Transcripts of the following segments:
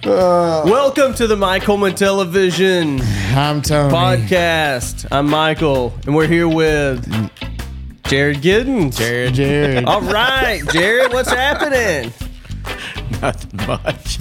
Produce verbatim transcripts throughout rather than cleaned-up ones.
Uh, Welcome to the Mike Coleman Television I'm Tony. Podcast. I'm Michael, and we're here with Jared Giddens. Jared. Jared. All right, Jared, what's happening? Nothing much.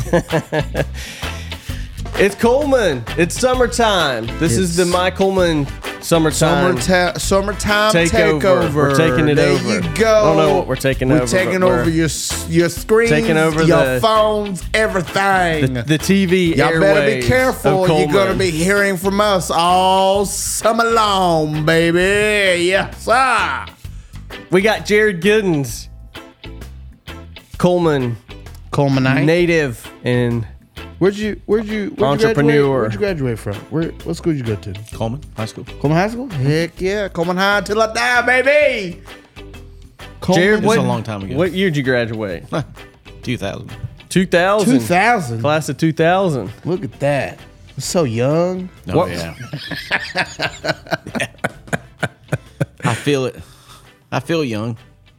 It's Coleman. It's summertime. This It's is the Mike Coleman summertime. Summer ta- summertime Takeover. takeover. We're taking it there over. you go. I don't know what we're taking we're over, Taking but over we're your s- your screens, taking over your the- phones, everything. the, the T V Y'all better be airwaves careful. of You're Coleman. gonna be hearing from us all summer long, baby. Yes, sir. We got Jared Giddens, Coleman, Colemanite. native, and Where'd you where'd you where'd Entrepreneur. You graduate? Where'd you graduate from? Where what school did you go to? Coleman High School. Coleman High School? Heck yeah, Coleman High till I die, baby. Coleman, Jared, This what, was a long time ago. what year did you graduate? two thousand. two thousand. two thousand. Class of two thousand. Look at that. So young. Oh, What- yeah. I feel it. I feel young.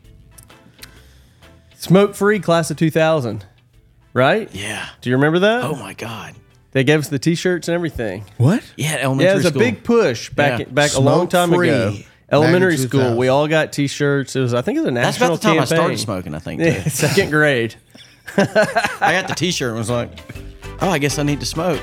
Smoke free class of two thousand. Right? Yeah. Do you remember that? Oh, my God. They gave us the T-shirts and everything. What? Yeah, elementary Yeah, it was a school. big push back Yeah. back a long time Smoke-free ago. back in Elementary two school, thousand. we all got T-shirts. It was, I think, it was a That's national about the time campaign. I started smoking, I think. Yeah, Too. second grade. I got the T-shirt and was like, oh, I guess I need to smoke.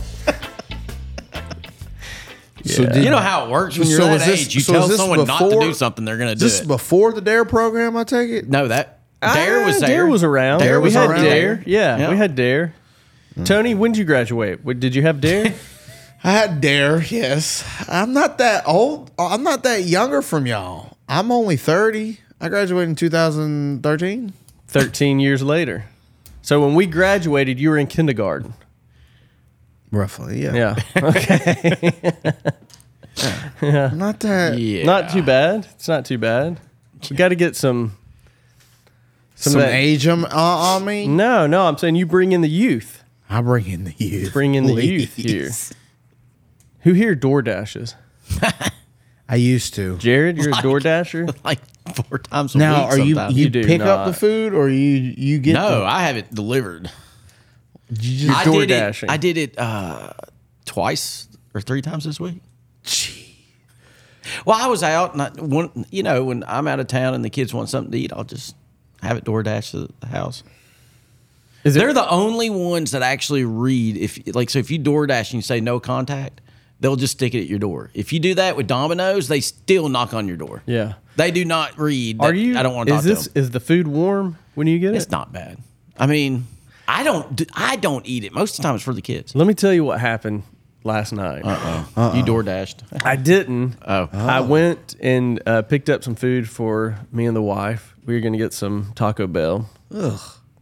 So did, You know how it works when you're So that is this- age. You so tell is this someone not to before- do something, they're going to do this is it. before the DARE program, I take it? No, that Dare was Ah, there. Dare was around. Dare we was had around. Dare. Yeah, Yeah. we had Dare. Tony, when did you graduate? What- Did you have Dare? I had DARE, yes. I'm not that old. I'm not that younger from y'all. I'm only thirty. I graduated in two thousand thirteen. thirteen years later. So when we graduated, you were in kindergarten. Roughly, yeah. Yeah. Okay. I'm not that. Yeah. Not too bad. It's not too bad. We got to get some. Some, of that- age on, on me. No, no. I'm saying you bring in the youth. I bring in the youth. Bring in the Please. youth here. Who here door dashes? I used to. Jared, you're a Like- door dasher. like four times a Now, week are you sometimes. you, You do pick up not. the food or you you get No, the, I have it delivered. you just I door did it. dashing. I did it uh, twice or three times this week. Well, I was out, and I, one, you know, when I'm out of town and the kids want something to eat, I'll just have it DoorDash to the house. Is it? They're the only ones that actually read. If like, so if you DoorDash and you say no contact, they'll just stick it at your door. If you do that with Domino's, they still knock on your door. Yeah. They do not read. Are that you? I don't want to Is talk this to them. is the food warm when you get It's it? not bad. I mean, I don't. do- I don't eat it. Most of the time, it's for the kids. Let me tell you what happened last night. Uh-oh. You DoorDashed. I didn't. Oh. I went and uh, picked up some food for me and the wife. We were going to get some Taco Bell. Ugh.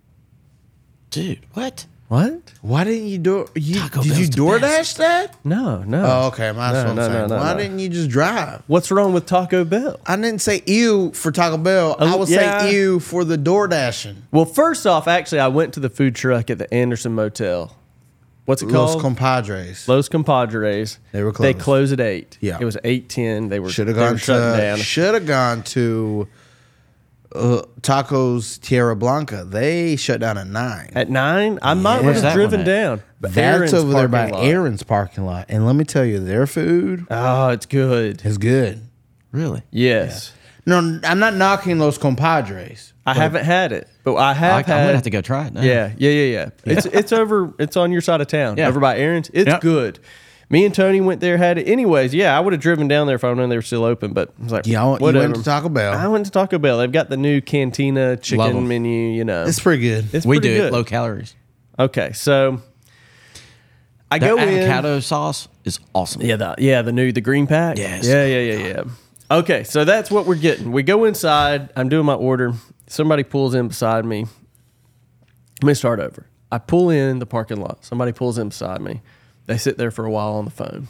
Dude, what? What? Why didn't you do? You, Taco did you Bell's the DoorDash best. that? No, no. Oh, okay. That's No, what I'm no, no, saying. no, Why no. didn't you just drive? What's wrong with Taco Bell? I didn't say ew for Taco Bell. I Oh, was yeah. saying ew for the door dashing. Well, first off, actually, I went to the food truck at the Anderson Motel. What's it Los called? compadres. Los Compadres. They were They closed. closed at eight. Yeah. It was eight ten. They were Should have they were gone shutting to. down. Should have gone to. Uh, Tacos Tierra Blanca. They shut down at nine. At nine, I might would Where's have that driven one at? down. That's Aaron's over there by parking lot. Aaron's parking lot. And let me tell you, their food Oh, it's good. is good. Really? Yes. No, I'm not knocking Los Compadres. I haven't had it, but I I, have I'm had. gonna have to go try it now. Yeah, yeah, yeah, yeah. It's it's over. It's on your side of town, Yeah. over by Aaron's. It's Yep. good. Me and Tony went there, had it. Anyways, yeah, I would have driven down there if I known they were still open. But I was like, Yeah, I went- you whatever. went to Taco Bell. I went to Taco Bell. They've got the new Cantina Love chicken 'em. menu. You know, It's pretty good. It's we pretty do good. it low calories. Okay, so I That go avocado in. sauce is awesome. Yeah, the yeah the new the green pack. Yes. Yeah, yeah, yeah, yeah. Okay, so that's what we're getting. We go inside. I'm doing my order. Somebody pulls in beside me. Let me start over. I pull in the parking lot. Somebody pulls in beside me. They sit there for a while on the phone.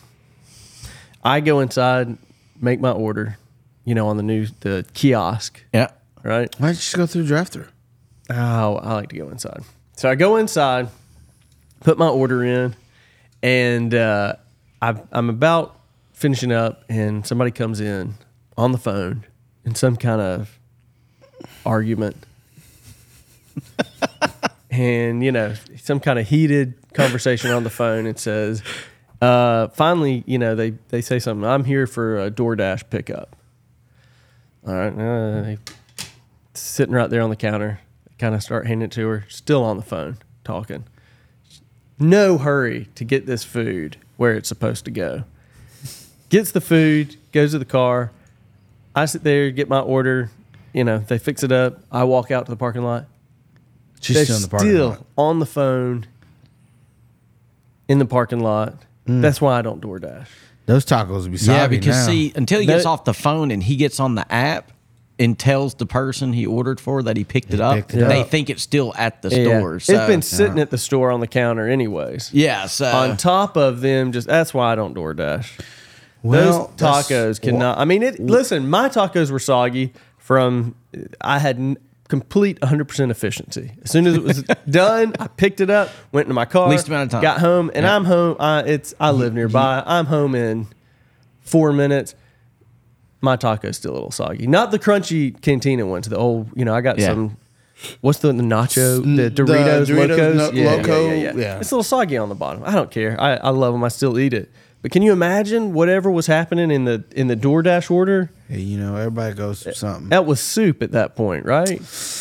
I go inside, make my order. You know, on the new the kiosk, Yeah. right? Why don't you just go through the drive-thru? Oh, I like to go inside. So I go inside, put my order in, and uh, I, I'm about finishing up, and somebody comes in on the phone in some kind of argument. and you know, some kind of heated conversation on the phone. It says, uh, finally, you know, they they say something. I'm here for a DoorDash pickup. All right, uh, they, sitting right there on the counter. Kind of start handing it to her. Still on the phone talking. No hurry to get this food where it's supposed to go. Gets the food, goes to the car. I sit there, get my order. You know, they fix it up. I walk out to the parking lot. She's They're still in the parking still lot. on the phone in the parking lot. Mm. That's why I don't DoorDash. Those tacos would be soggy Yeah, because now. see, until he gets That- off the phone and he gets on the app and tells the person he ordered for that he picked it up, picked it they up. think it's still at the Yeah. store. So, It's been sitting at the store on the counter anyways. yeah. So On top of them, just that's why I don't DoorDash. Well, Those that's- tacos cannot. I mean, it. Listen, my tacos were soggy from. I had n- complete one hundred percent efficiency. As soon as it was done, I picked it up, went into my car, Least amount of time. got home, and I'm home. I, it's. I live nearby. I'm home in four minutes. My taco's still a little soggy. Not the crunchy cantina ones. The old. You know, I got Yeah. some. What's the, the nacho? The The Doritos, Doritos Locos? no- yeah, Loco, yeah, yeah, yeah. yeah. It's a little soggy on the bottom. I don't care. I, I love them. I still eat it. But can you imagine whatever was happening in the in the DoorDash order? Yeah, you know, everybody goes through something. That was soup at that point, right?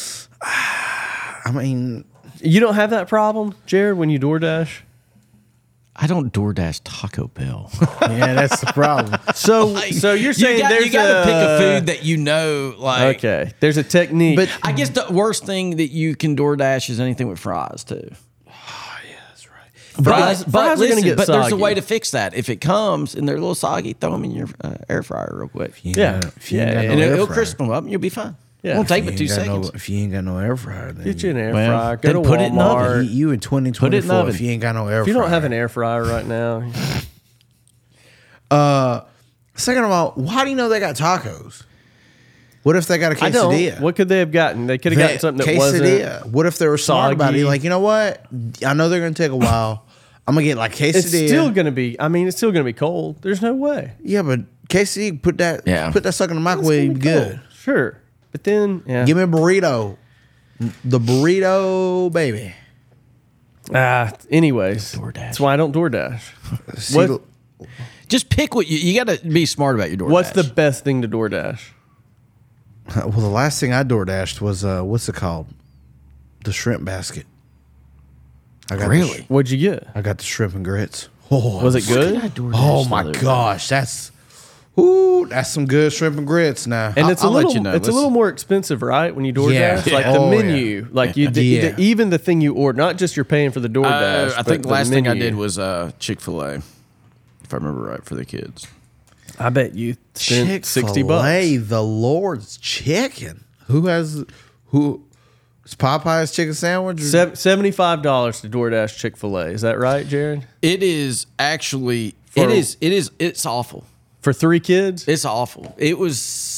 I mean, You don't have that problem, Jared, when you DoorDash? I don't DoorDash Taco Bell. yeah, that's the problem. So so you're saying you got, there's you got to a, pick a food that you know, like. okay, there's a technique. But I guess the worst thing that you can DoorDash is anything with fries too. fries, But, fries are listen, gonna get but there's a soggy. way to fix that. If it comes and they're a little soggy, throw them in your uh, air fryer real quick. You Yeah. ain't got- if you ain't Yeah, got yeah, no And air it'll fryer- crisp them up and you'll be fine. Yeah. It won't take if but you two ain't got no- seconds. if you ain't got no air fryer, then Get you an air Well, fryer. Go then to put it in the oven. Walmart. you, you in twenty Put it in the twenty-four oven. if you ain't got no air If you fryer. don't have an air fryer right now, Uh, second of all, how do you know they got tacos? What if they got a I quesadilla? don't. What could they have gotten? They could have gotten something that quesadilla. wasn't. What if they were smart about it? soggy. Like, you know what? I know they're gonna take a while. I'm gonna get like quesadilla. It's still going to be. I mean, it's still going to be cold. There's no way. yeah, but quesadilla, put that, Yeah. put that sucker in the It's gonna microwave. be Good. cold. Sure, but then yeah. Give me a burrito. The burrito, baby. Ah, anyways, DoorDash. that's why I don't DoorDash. See, What- Just pick what you, you got to be smart about your DoorDash. What's the best thing to DoorDash? Well, the last thing I door dashed was uh, what's it called? The shrimp basket. I got the Really? sh- What'd you get? I got the shrimp and grits. Oh, Was it good? I DoorDashed Oh the my other day. gosh, that's ooh, that's some good shrimp and grits now. And I'll- it's a I'll let little, you know. it's a Let's- little more expensive, right? When you DoorDash, Yeah. like Yeah. the Oh, yeah. menu, like you, the, Yeah. the- even the thing you order, not just you're paying for the DoorDash. Uh, I but think the the last thing I menu. did was uh, Chick-fil-A, if I remember right, for the kids. I bet you spent sixty Chick-fil-A, bucks. the Lord's chicken. Who has who? Is Popeye's chicken sandwich? or- Sev- Seventy-five dollars to DoorDash Chick-fil-A. Is that right, Jared? It is actually, For- it is, it is, it's awful. For three kids, It's awful. It was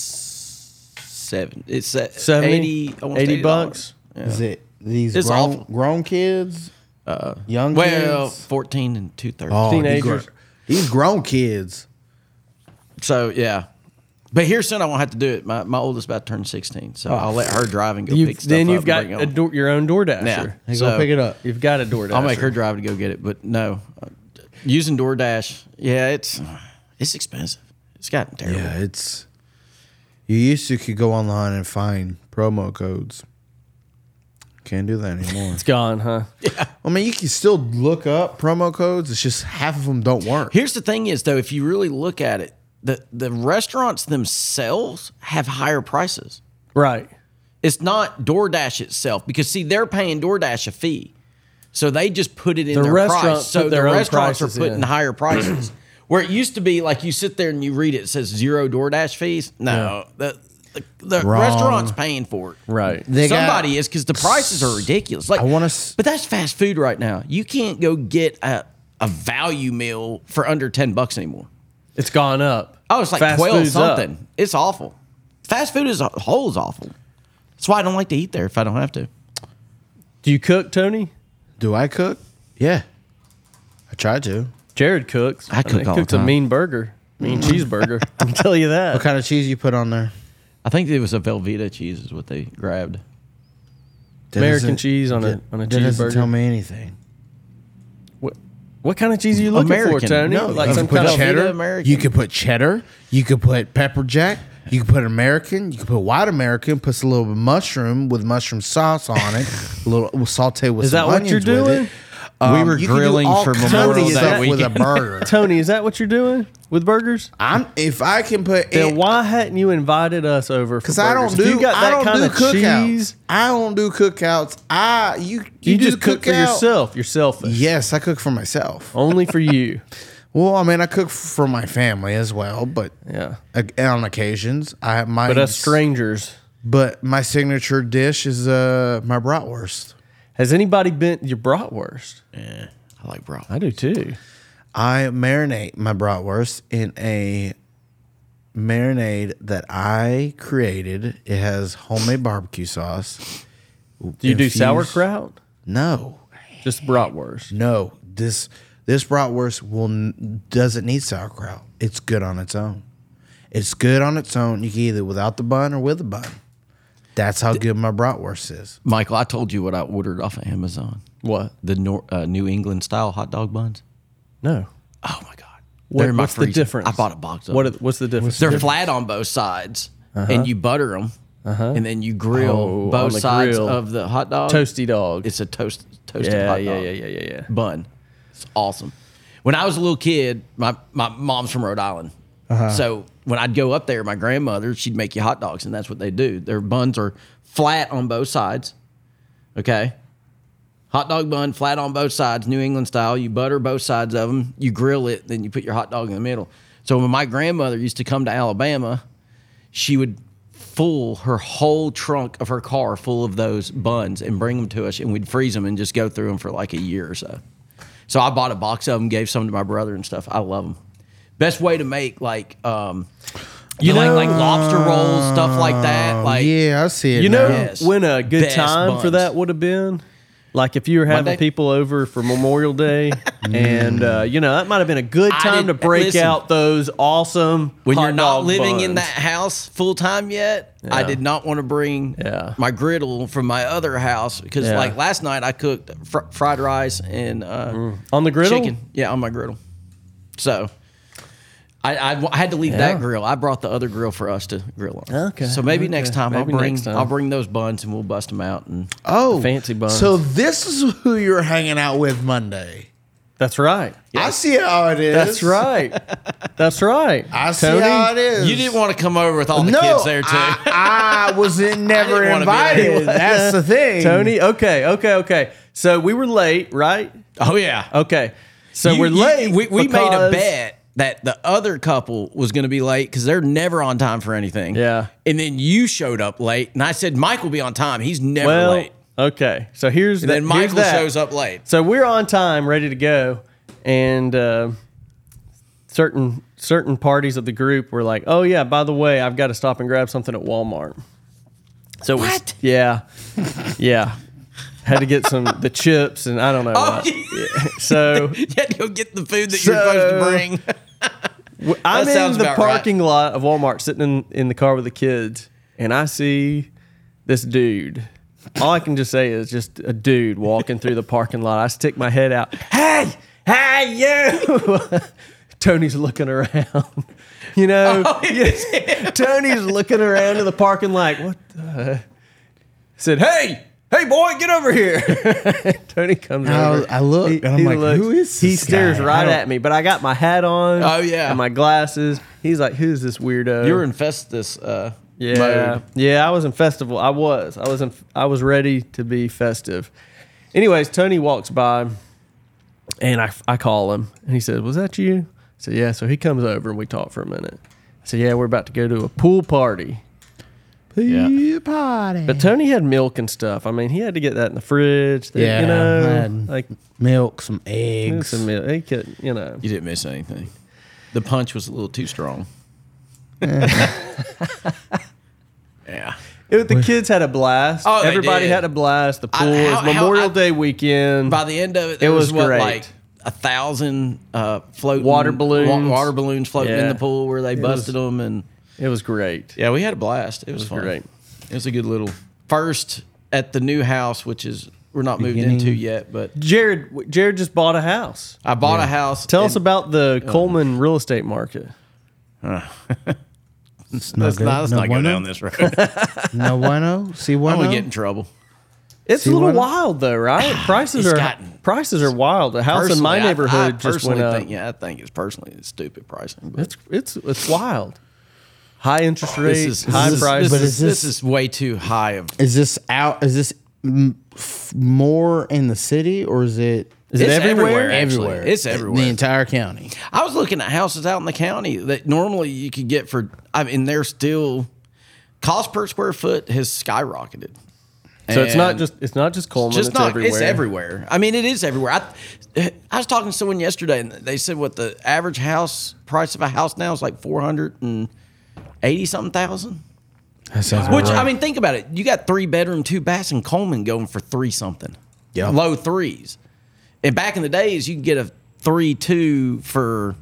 seven. It's uh, seventy, eighty, almost eighty eighty bucks. Yeah. Is it these It's grown, awful. grown kids? Uh, Young Well, kids? fourteen and two thirty. Oh, these teenagers. gr- These grown kids. So yeah, but here soon I won't have to do it. My my oldest about to turn sixteen, so I'll let her drive and go You've, pick stuff then up you've and got bring it a home. door, your own DoorDasher. Yeah. Hey, So- go pick it up. You've got a DoorDasher. I'll make her drive to go get it. But no, uh, using DoorDash, yeah, it's it's expensive. It's gotten terrible. Yeah, it's. You used to could go online and find promo codes. Can't do that anymore. It's gone, huh? I mean, you can still look up promo codes. It's just half of them don't work. Here's the thing: is though, if you really look at it, the the restaurants themselves have higher prices. Right. It's not DoorDash itself because see, they're paying DoorDash a fee, so they just put it in The their restaurant price. So put the their own restaurants are prices putting in. higher prices. Where it used to be like you sit there and you read it, it says zero DoorDash fees. No, the the, the Wrong. restaurant's paying for it. Right. They got- Somebody is because the prices are ridiculous. Like I wanna s- but that's fast food right now. You can't go get a a value meal for under ten bucks anymore. It's gone up. Oh, it's like Fast twelve food's up. something. It's awful. Fast food as a whole is awful. That's why I don't like to eat there if I don't have to. Do you cook, Tony? Do I cook? Yeah, I try to. Jared cooks. I cook And he all the cooks a time. mean burger, mean cheeseburger. I can tell you that. What kind of cheese you put on there? I think it was a Velveeta cheese is what they grabbed. That American doesn't- cheese on a that- on a that doesn't cheeseburger. tell me anything. What what kind of cheese are you looking American. for, Tony? No, like You some can kind put of cheddar. American. You could put cheddar. You could put pepper jack. You could put American. You could put white American. Put a little bit of mushroom with mushroom sauce on it. A little we'll saute with Is some that what you're onions with doing? it. Um, We were you can do grilling all for kinds Memorial of Day stuff with a weekend. burger. Tony, is that what you're doing with burgers? I'm if I can put Then it, why hadn't you invited us over? because I don't do If you got I that don't kind do of cookouts. cheese. I don't do cookouts. I you You, do just cook for cookout? yourself. You're selfish. Yes, I cook for myself. Only for you. Well, I mean, I cook for my family as well, but Yeah. uh, on occasions, I have my But us strangers. But my signature dish is uh my bratwurst. Has anybody been your bratwurst? Yeah, I like bro. I do too. I marinate my bratwurst in a marinade that I created. It has homemade barbecue sauce. Do you do Infused- sauerkraut? No, Just bratwurst. no. This this bratwurst will n- doesn't need sauerkraut. It's good on its own. It's good on its own. You can either without the bun or with the bun. That's how good my bratwurst is. Michael, I told you what I ordered off of Amazon. What? The Nor- uh, New England style hot dog buns. No. Oh my god! What- They're in my what's the freezer. difference? I bought a box of What? them. are- What's the difference? They're flat on both sides, and you butter them, and then you grill Oh, on both the sides grill. of the hot dog. Toasty dog. It's a toast toasted yeah, hot yeah, dog yeah, yeah, yeah, yeah. bun. It's awesome. When I was a little kid, my, my mom's from Rhode Island. So when I'd go up there, my grandmother, she'd make you hot dogs, and that's what they do. Their buns are flat on both sides. Okay. Hot dog bun, flat on both sides, New England style. You butter both sides of them. You grill it, then you put your hot dog in the middle. So when my grandmother used to come to Alabama, she would full her whole trunk of her car full of those buns and bring them to us, and we'd freeze them and just go through them for like a year or so. So I bought a box of them, gave some to my brother and stuff. I love them. Best way to make like um, you know, like, like lobster rolls, stuff like that. Like Yeah, I see it. You know now. Yes. when a good Best time for buns. that would have been? Like if you were having Monday? people over for Memorial Day, and uh, you know that might have been a good I time to did- break listen, out those awesome when hot you're not dog living in buns. that house full time yet, I Yeah. did not want to bring Yeah. my griddle from my other house because Yeah. like last night I cooked fr- fried rice and uh, on the griddle. chicken. Yeah, on my griddle. So I, I, I had to leave Yeah. that grill. I brought the other grill for us to grill on. Okay, So maybe okay. next time Maybe I'll bring next time. I'll bring those buns and we'll bust them out and Oh, fancy buns. So this is who you're hanging out with Monday. That's right. I see how it is. That's right. That's right. I see Tony, how it is. you didn't want to come over with all the no, kids there too. I, I was in never didn't wanna be there. invited. That's the thing, Tony. Okay. Okay. Okay. So we were late, right? oh yeah. Okay. So You- we're you- late. we we made a because- bet that the other couple was going to be late because they're never on time for anything. Yeah. And then you showed up late, and I said Mike will be on time. He's never Well, late. okay. So here's And the, then here's Michael that. shows up late. So we're on time, ready to go, and uh, certain certain parties of the group were like, "Oh yeah, by the way, I've got to stop and grab something at Walmart." So we- What? yeah, yeah. Had to get some the chips and I don't know. Oh, what. Yeah. So You had to go get the food that So- you're supposed to bring. w- I'm in sounds the about right. parking lot of Walmart, sitting in, in the car with the kids, and I see this dude. All I can just say is just a dude walking through the parking lot. I stick my head out. Hey, hey, you! Tony's looking around. You know, Oh, Tony's looking around in the parking lot. What the? Said, hey. Hey boy, get over here! Tony comes I- over. I look, and I'm like, who is He this stares guy? I right don't- at me, but I got my hat on. Oh, yeah. and my glasses. He's like, "Who's this weirdo?" You were in Festus uh, yeah, mode. yeah. I was in festival. I was. I was in. I was ready to be festive. Anyways, Tony walks by, and I I call him, and he says, "Was that you?" I said, "Yeah." So he comes over, and we talk for a minute. I said, "Yeah, we're about to go to a pool party." Pee party. But Tony had milk and stuff. I mean, he had to get that in the fridge. That, Yeah, you I know, had like milk, some eggs. some milk. He could, you know. You didn't miss anything. The punch was a little too strong. Yeah. It, the kids had a blast. Oh, they Everybody did. had a blast. The I- pool how- was how- Memorial I- Day weekend. By the end of it, there It was, was what, great. like a thousand uh, floating Water balloons. wa- water balloons floating in Yeah. the pool where they was- busted them, and it was great. yeah, we had a blast. It was, was fun. great. It was a good little first at the new house, which is we're not moved Beginning. into yet, but Jared, Jared just bought a house. I bought a house. Tell us and- about the Coleman real estate market. It's no Let's good. not, let's no not go bueno? down this road. No bueno. See I'm bueno. gonna get in trouble. It's See a little what- wild though, right? Prices It's are gotten- prices are wild. The house in my Personally, I- neighborhood I, just went personally up. think, yeah, I think it's personally it's stupid pricing. But It's it's it's wild. High interest this rates, is high this, prices. This, But is, is this- this is way too high of. Is this out? Is this mm, f- more in the city or is it? Is it It's everywhere? actually. Everywhere. It's The everywhere. entire county. I was looking at houses out in the county that normally you could get for. I mean, they're still cost per square foot has skyrocketed. So it's not And just it's not just Coleman. just it's not. everywhere. It's everywhere. I mean, it is everywhere. I, I was talking to someone yesterday, and they said what the average house price of a house now is like four hundred and eighty something thousand. That sounds Which right. I mean, think about it. You got three bedroom, two baths in Coleman going for three something. Yeah. Low threes. And back in the days, you could get a three two for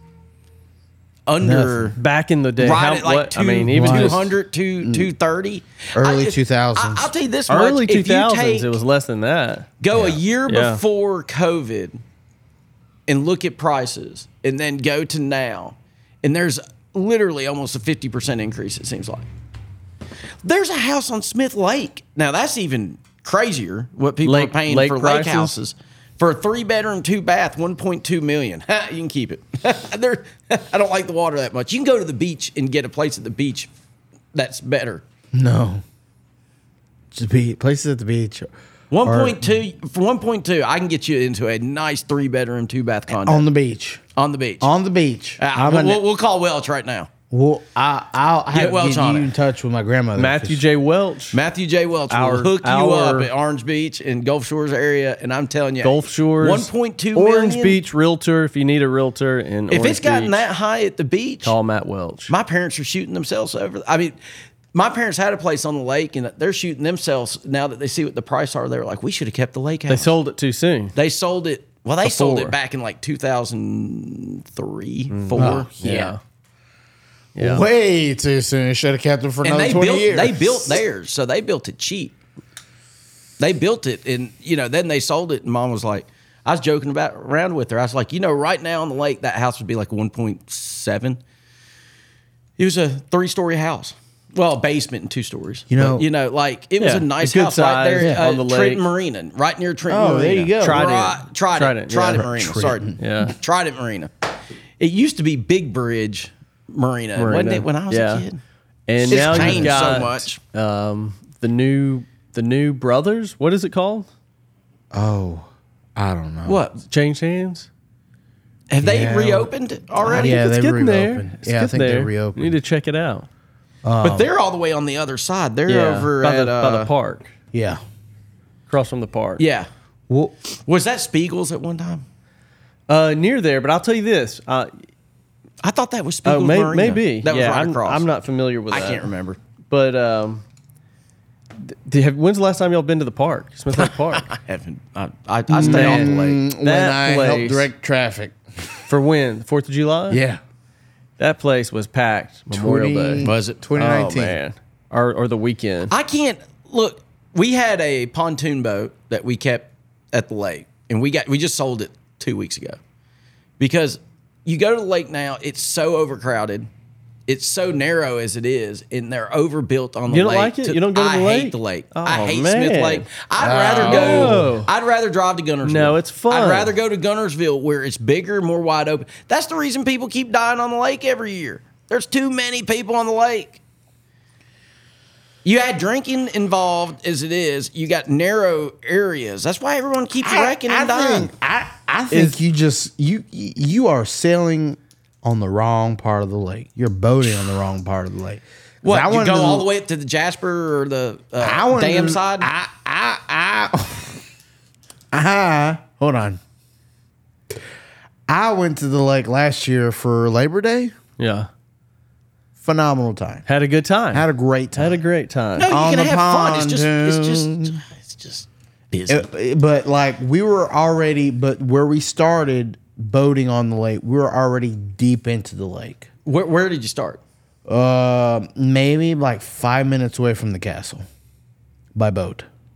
under Back in the day, right how, at like what, two, I mean, even Right. two just hundred, two two thirty. Early I- two thousands. I, I'll tell you this early much. two If you thousands, take, it was less than that. go a Yeah. year Yeah. before COVID and look at prices and then go to now, and there's literally almost a fifty percent increase, it seems like. There's a house on Smith Lake. Now, that's even crazier what people Lake- are paying lake for prices? lake houses. For a three bedroom, two bath, one point two million. Ha, you can keep it. There- I don't like the water that much. You can go to the beach and get a place at the beach that's better. No. Just be places at the beach. one Or- point two for one point two, I can get you into a nice three bedroom, two bath condo On the beach. on the beach. On the beach. Uh, I'm we'll, an- we'll, we'll call Welch right now. well, I, I'll have to Welch get on you it. in touch with my grandmother. Matthew 'cause J. Welch, Matthew J. Welch Our- will hook you our- up at Orange Beach and Gulf Shores area, and I'm telling you, Gulf Shores, one point two Orange million. Beach Realtor. If you need a realtor in If Orange it's gotten Beach, that high at the beach, call Matt Welch. my parents are shooting themselves over. I mean, my parents had a place on the lake, and they're shooting themselves now that they see what the price are. They're like, we should have kept the lake house. They sold it too soon. They sold it. Well, they sold Before. it back in like two thousand three, four. Oh, Yeah. Yeah. way too soon. Should have kept them for And another they twenty built years. they built theirs, so they built it cheap. They built it, and you know, then they sold it. And Mom was like, I was joking about around with her. I was like, you know, right now on the lake, that house would be like one point seven. It was a three story house. Well, a basement and two stories. You know- But, you know, like it was Yeah, a nice a good house right there size, yeah, uh, on the lake. Trenton Marina, right near Trenton Oh, Marina. there you go. Trident. Right, Trident, Trident, Trident, yeah. Marina. Trenton. Sorry, Yeah. Trident Marina. It used to be Big Bridge Marina, wasn't Marina. it? When I was Yeah. a kid. And It's now changed you've got so much. Um, the new the new brothers. What is it called? Oh, I don't know. What Changed hands. have they Yeah. reopened already? Yeah, it's they getting there. reopened. It's Yeah, I getting think they there. reopened. You need to check it out. But they're all the way on the other side. They're Yeah, over by at the, uh, by the park, Yeah. across from the park. Yeah, Well, was that Spiegel's at one time? uh, near there. But I'll tell you this. Uh, I thought that was oh, Spiegel's may, Marina. maybe. That was yeah, right I'm, across. I'm not familiar with I that. can't remember. But um, th- th- have, when's the last time y'all been to the park, Smith Lake Park? I haven't. I, I, I stay off the lake. mm, when That I place- helped direct traffic. For when? Fourth of July. Yeah. That place was packed Memorial twenty Day. Was it? twenty Oh nineteen? man, or or the weekend. I can't look. We had a pontoon boat that we kept at the lake, and we got we just sold it two weeks ago because you go to the lake now. It's so overcrowded. It's so narrow as it is, and they're overbuilt on the You don't lake. like it? You don't go to I the lake? hate the lake. Oh, I hate man. Smith Lake. I'd Oh. rather go. I'd rather drive to Gunnersville. No, it's fun. I'd rather go to Gunnersville where it's bigger, more wide open. That's the reason people keep dying on the lake every year. There's too many people on the lake. You add drinking involved as it is, you got narrow areas. That's why everyone keeps wrecking and dying. think, I, I think Is- you just you you are sailing on the wrong part of the lake. You're boating on the wrong part of the lake. 'Cause What, I you wanted go to- all the way up to the Jasper or the uh, I wanted dam to- side? I I I. I hold on. I went to the lake last year for Labor Day. yeah, Phenomenal time. had a good time. Had a great time. Had a great time. no, you on can the have fun. It's just, it's just, pontoon. it's just busy. It- but like we were already, but where we started boating on the lake, we were already deep into the lake. where, where did you start? Uh, maybe like five minutes away from the castle by boat.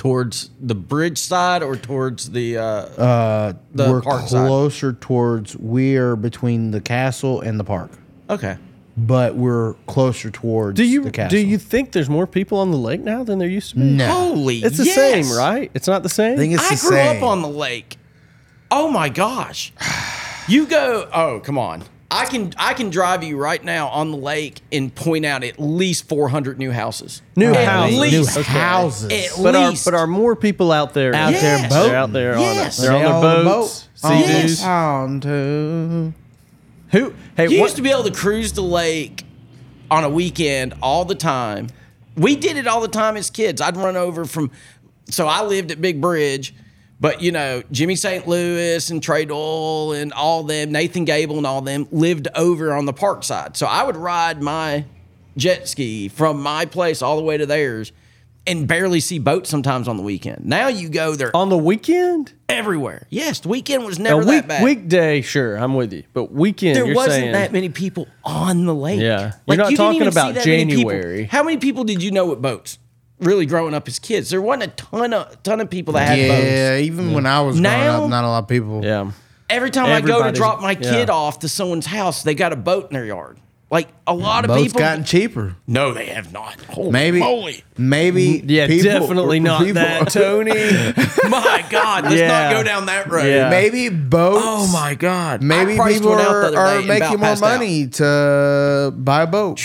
towards the bridge side or towards the uh, Uh, the we're park side? closer towards. We're between the castle and the park, Okay. but we're closer towards Do you the castle. do you think there's more people on the lake now than there used to be? No. Holy, It's the yes. same, right? It's not the same. I think it's I the grew same. up on the lake. Oh my gosh. You go, oh, come on. I can I can drive you right now on the lake and point out at least four hundred new houses. New At houses. least. New houses. At but are least. but are more people out there? Out there Yes. boating. They're out there Yes. on they're on They their on the boats. boat. On Sea-doos. on to. Who? Hey, You what, used to be able to cruise the lake on a weekend all the time. We did it all the time as kids. I'd run over from, so I lived at Big Bridge, but you know, Jimmy Saint Louis and Trey Doyle and all them, Nathan Gable and all them lived over on the park side. So I would ride my jet ski from my place all the way to theirs and barely see boats sometimes on the weekend. Now you go there on the weekend? everywhere. Yes, the weekend was A never week, that bad. weekday, sure, I'm with you. But weekend, There you're wasn't saying that many people on the lake. Yeah. You're not you didn't talking even see about that many people. January. How many people did you know with boats? Really growing up as kids, there wasn't a ton of ton of people that had Yeah, boats. even when I was growing Now- up, not a lot of people. Yeah. Every time I go to Everybody's- drop my kid yeah. off to someone's house, they got a boat in their yard. Like a lot of Boats people. gotten cheaper. no, they have not. Holy Maybe, moly. maybe. Yeah, people- definitely not people- that, Tony. My God, let's Yeah. not go down that road. Yeah. Maybe boats. Oh my God. Maybe I priced people one out the are, other are day and making about more passed out. money to buy a boat.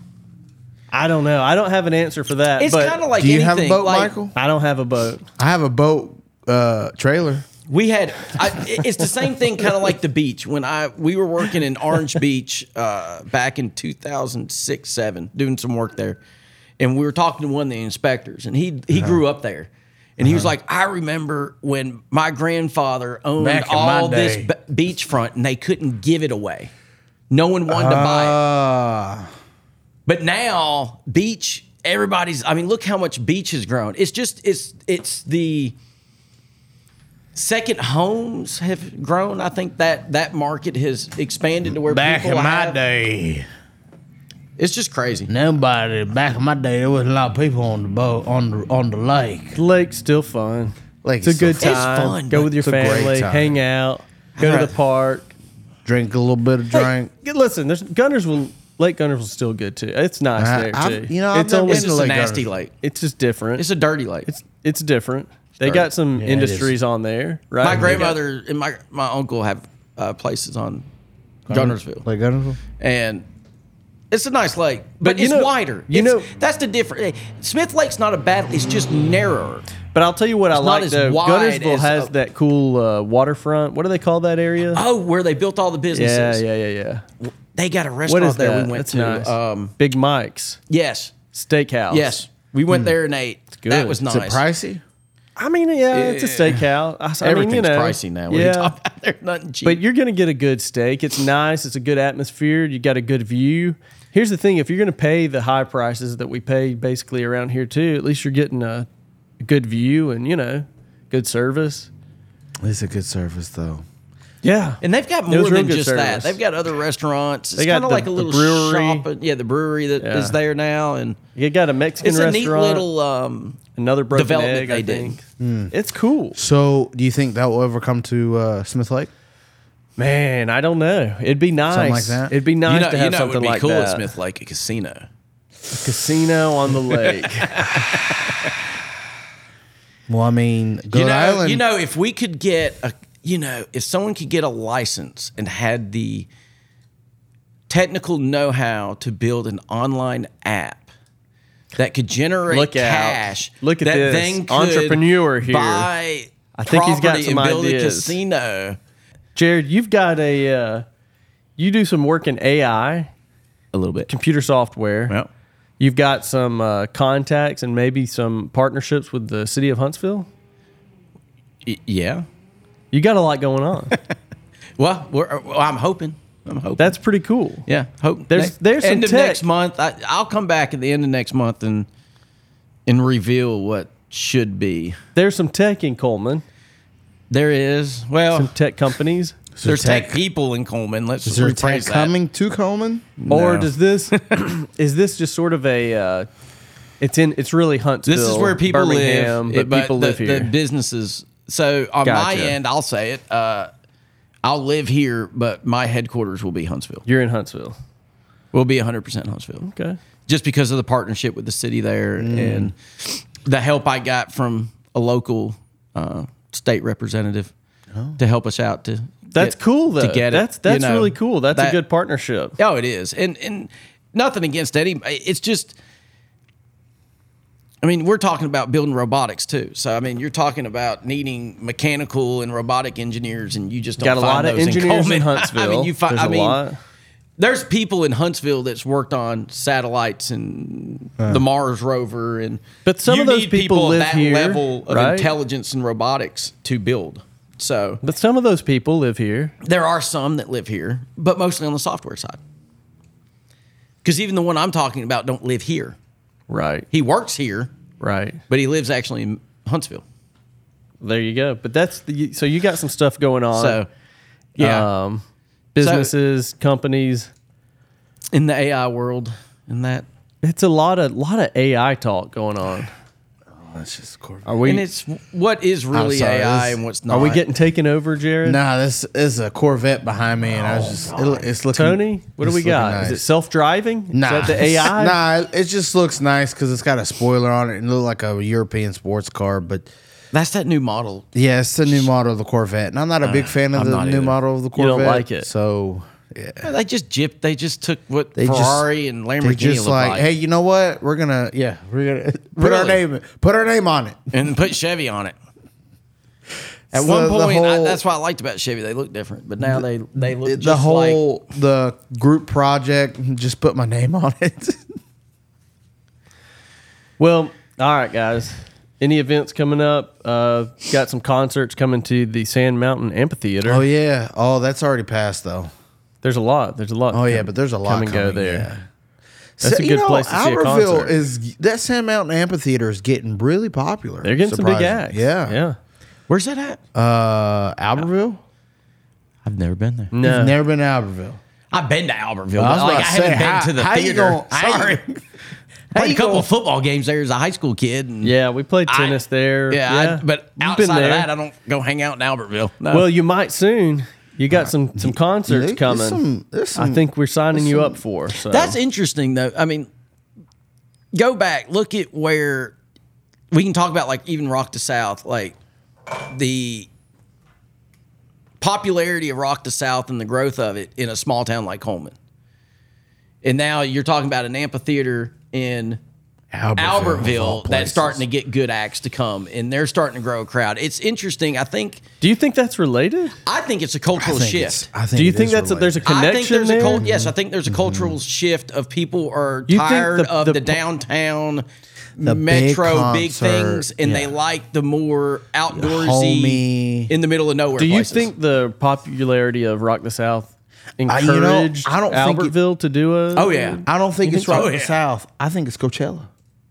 I don't know. I don't have an answer for that. It's but kind of like Do you anything. have a boat, like, Michael? I don't have a boat. I have a boat uh, trailer. We had. I, it's the same thing, kind of like the beach. When I we were working in Orange Beach uh, back in two thousand six, seven, doing some work there, and we were talking to one of the inspectors, and he he Uh-huh. grew up there, and he was like, I remember when my grandfather owned Back in my all this day. be- beachfront, and they couldn't give it away. No one wanted to buy it. Ah, But now beach, everybody's. I mean, look how much beach has grown. It's just it's it's the second homes have grown. I think that that market has expanded to where back people in my have, day, It's just crazy. nobody. Back in my day, there was a lot of people on the boat on the on the lake. The lake's still fun. Lake It's a is still good fun. time. It's fun, Go but with your it's a great family, time. hang out, go to Right. the park. Drink a little bit of drink. Hey, listen, there's Gunnersville. Lake Gunnersville's still good too. It's nice I- there I've- too. you know, I've it's never only It's been just to a Lake nasty Gunnersville. lake. it's just different. It's a dirty lake. It's it's different. They dirty. got some Yeah, it industries is. on there, right? my They got- grandmother and my my uncle have uh, places on Gunnersville, Lake Gunnersville. and it's a nice lake, but, But you it's know- wider. you It's- know- that's the difference. Smith Lake's not a bad. It's just narrower. But I'll tell you what I not like as though. wide Gunnersville as, has uh, that cool uh, waterfront. What do they call that area? Oh, where they built all the yeah, businesses. yeah, yeah, yeah. They got a What restaurant is there that? we went That's to. nice. Um, Big Mike's yes, Steakhouse. yes, we went there and ate. good. That was Is nice. Is it pricey? I mean, yeah, it's a steakhouse. I, I mean, Everything's you know, pricey now. What are you Yeah, talking about? There's nothing cheap. but you're gonna get a good steak. It's nice. It's a good atmosphere. You got a good view. Here's the thing: if you're gonna pay the high prices that we pay basically around here too, at least you're getting a, a good view and you know, good service. It's a good service though. Yeah, and they've got It more was real than good just that. service. They've got other restaurants. It's They got kind of the- like a the little brewery. shop. Yeah, the brewery that is Yeah. there now, and you got a Mexican it's a restaurant. neat little. Um, another broken development egg. they I did. think Hmm. it's cool. So, do you think that will ever come to uh, Smith Lake? Man, I don't know. It'd be nice. Something like that? It'd be nice you know, to you have know, it something would be like cool that. at Smith Lake, a casino. Casino on the lake. Well, I mean, Good You know, Island. you know, if we could get a, you know, if someone could get a license and had the technical know-how to build an online app that could generate Look out. cash, Look at that this. then could Entrepreneur here. buy I think he's got property some and build ideas. a casino. Jared, you've got a, uh, you do some work in A I, A little bit. computer software. Well, You've got some uh, contacts and maybe some partnerships with the city of Huntsville. y- yeah. You got a lot going on. Well, we're, well, I'm hoping. I'm hoping. That's pretty cool. Yeah, hope There's- ne- there's some end of tech. next month. I, I'll come back at the end of next month and and reveal what should be. There's some tech in Coleman, There is well, some tech companies. there's tech- tech people in Coleman. Let's is there a rephrase tank that. coming to Coleman? Or No. does this is this just sort of a uh, It's in. It's really Huntsville. This is where people Birmingham, live, but it- people the, live here. The businesses. So on my Gotcha. end, I'll say it. Uh, I'll live here, but my headquarters will be Huntsville. You're in Huntsville. We'll be one hundred percent Huntsville. Okay. Just because of the partnership with the city there and the help I got from a local uh, state representative to help us out to. That's get- cool though. To get that's it, you that's know, really cool. That's that- a good partnership. Oh, it is, and and nothing against any. It's just, I mean, we're talking about building robotics too. So I mean, you're talking about needing mechanical and robotic engineers, and you just don't Got a find lot of those engineers in Coleman. Huntsville. I mean, you find. There's I a mean, lot. there's people in Huntsville that's worked on satellites and the Mars rover, and But some you of those need people live of that here, level of right? intelligence and robotics to build. So But some of those people live here. there are some that live here, but mostly on the software side. Because even the one I'm talking about don't live here. Right. He works here, Right. but he lives actually in Huntsville. There you go. But that's the so you got some stuff going on. So, yeah, Um, businesses, companies. in the A I world, and that, It's a lot of lot of A I talk going on. That's just Corvette. Are we and it's what is really sorry, A I this- and what's not. are we getting taken over, Jared? Nah, this is a Corvette behind me, and I was just it, it's looking. Tony, what do it's we got? looking Is nice. it self-driving? Nah, Is that the A I? Nah, it just looks nice because it's got a spoiler on it and it look like a European sports car. But That's that new model. yeah, it's the new model of the Corvette, and I'm not a big fan of I'm the not new either. model of the You don't Corvette. like it. So yeah, They just gypped. They just took what They just- Ferrari and they Lamborghini just look like, like, hey, you know what? We're gonna yeah, we're gonna put our Really? name put our name on it. and put Chevy on it. At So one the point, I, whole- that's what I liked about Chevy. They look different, but now they they look the just whole the group project. Just put my name on it. Well, all right, guys. Any events coming up? Uh, got some concerts coming to the Sand Mountain Amphitheater. Oh yeah. Oh, that's already passed though. There's a lot. There's a lot. Oh yeah, come- but there's a lot come and go coming, there. yeah. That's So, a you good know, place to see a Albertville concert. is that Sand Mountain Amphitheater is getting really popular. They're getting some big surprisingly. acts. Yeah. yeah. Where's that at? Uh, Albertville. I've never been there. No. You've never been to Albertville. I've been to Albertville. I was but, like, about I to say, haven't been how- to the how you theater. gonna- how you- Sorry. how Played a you couple gonna- of football games there as a high school kid. And Yeah, we played I- tennis there. Yeah, Yeah, I, but You've been outside of there. that, I don't go hang out in Albertville. No. Well, you might soon. You got some some concerts There's coming. some- there's I some- think we're signing there's you some- up for. So That's interesting, though. I mean, go back, look at where we can talk about, like, even Rock to South, like the popularity of Rock to South and the growth of it in a small town like Coleman. And now you're talking about an amphitheater in Albertville, of all Albertville that's places. starting to get good acts to come, and they're starting to grow a crowd. It's interesting. I think Do you think that's related? I think it's a I cultural think shift. it's- I think Do you it think is that's a, there's a related. connection I think there's there? a cult, yes. I think there's a cultural shift of people are You think tired the- of the- the, downtown The metro big big, concert, things, and they yeah. like the more outdoorsy, homey. in the middle of nowhere. Do you places. think the popularity of Rock the South encouraged you know, I don't think it- Albertville to do a? Oh, yeah. I don't think You it's think Rock so? the Oh, yeah. South. I think it's Coachella.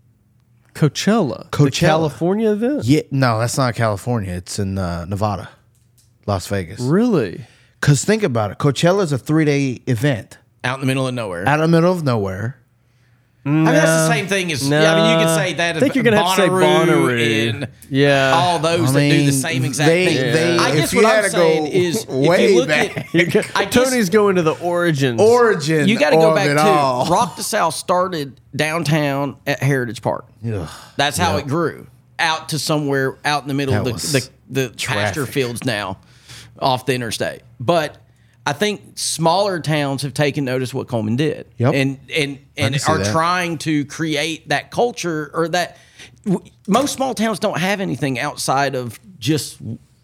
Coachella, the Coachella. California event. Yeah, no, that's not California. It's in uh, Nevada, Las Vegas. Really? Because think about it, Coachella is a three day event out in the middle of nowhere? out in the middle of nowhere. I mean, that's the same thing as. Yeah, I mean, you could say that. I think you're gonna have to say Bonnaroo. and Yeah. all those I that do mean, the same exact they- thing. they- I if guess you what had I'm to saying go is, way if you look back. at, I guess Tony's going to the origins. Origin. you got to go of back it to all. Rock the South started downtown at Heritage Park. Ugh. That's how Yeah. it grew out to somewhere out in the middle That of the was the, the pasture traffic. fields now, off the interstate. But I think smaller towns have taken notice what Coleman did, Yep. and and and can see are that. trying to create that culture or that. w- Most small towns don't have anything outside of just